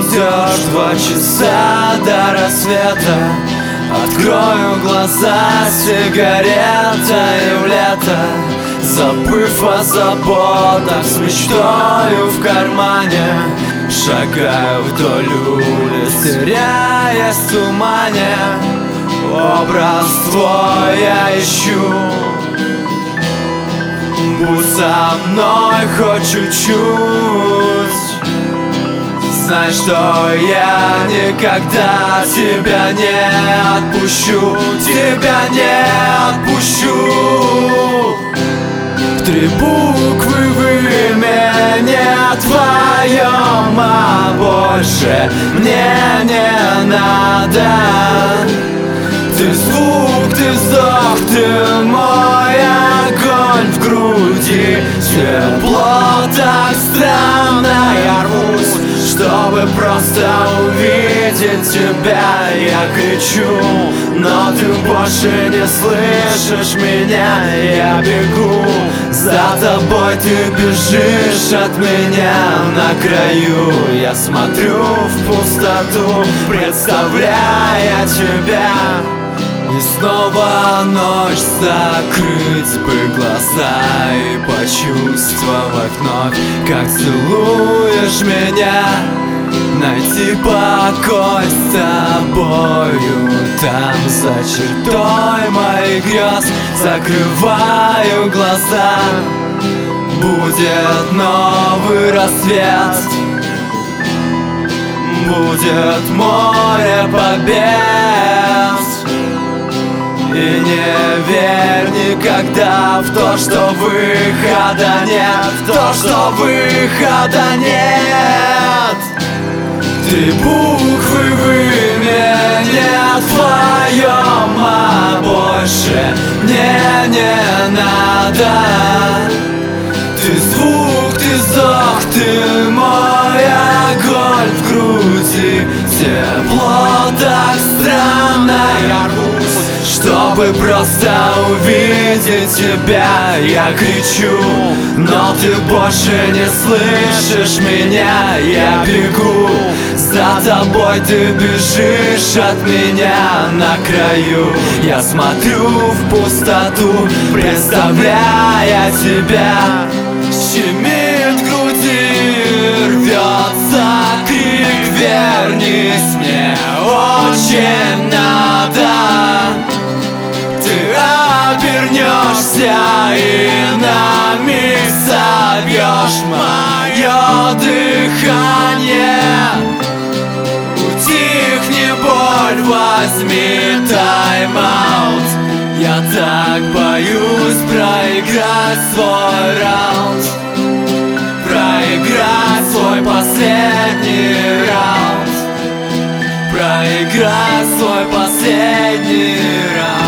ждешь 2 часа до рассвета. Открою глаза, сигарета и в лето, забыв о заботах, с мечтою в кармане. Шагаю вдоль улиц, теряясь в тумане. Образ твой я ищу. Будь со мной хоть чуть-чуть. Знай, что я никогда тебя не отпущу. Тебя не отпущу. 3 буквы в имени твоем, а больше мне не надо. Ты звук, ты вздох, ты мой огонь в груди. Тепло так странно, я рвусь, чтобы просто увидеть тебя. Я кричу, но ты больше не слышишь меня. Я бегу за тобой, ты бежишь от меня. На краю я смотрю в пустоту, представляя тебя. И снова ночь, закрыть бы глаза и почувствовать вновь, как целуешь меня. Найти покой с тобою там, за чертой моих грез. Закрываю глаза, будет новый рассвет, будет море побед. И не верь никогда в то, что выхода нет, в то, что выхода нет. 3 буквы в имени твоем, а больше мне не надо. Ты звук, ты вздох, ты мой огонь в груди. Тепло так странно, я рвусь, чтобы просто увидеть тебя. Я кричу, но ты больше не слышишь меня. Я бегу за тобой, ты бежишь от меня. На краю я смотрю в пустоту, представляя тебя. Щемит в груди, рвется крик, вернись, мне очень надо. Ты обернешься и на миг собьешь мое дыхание. Утихни, боль, возьми тайм-аут. Я так боюсь проиграть свой раунд, проиграть свой последний раунд, проиграть свой последний раунд.